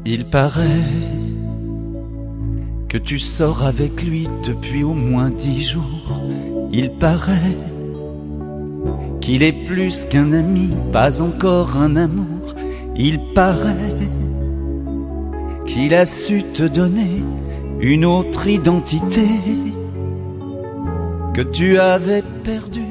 Il paraît que tu sors avec lui depuis au moins 10 jours. Il paraît qu'il est plus qu'un ami, pas encore un amour. Il paraît qu'il a su te donner une autre identité que tu avais perdue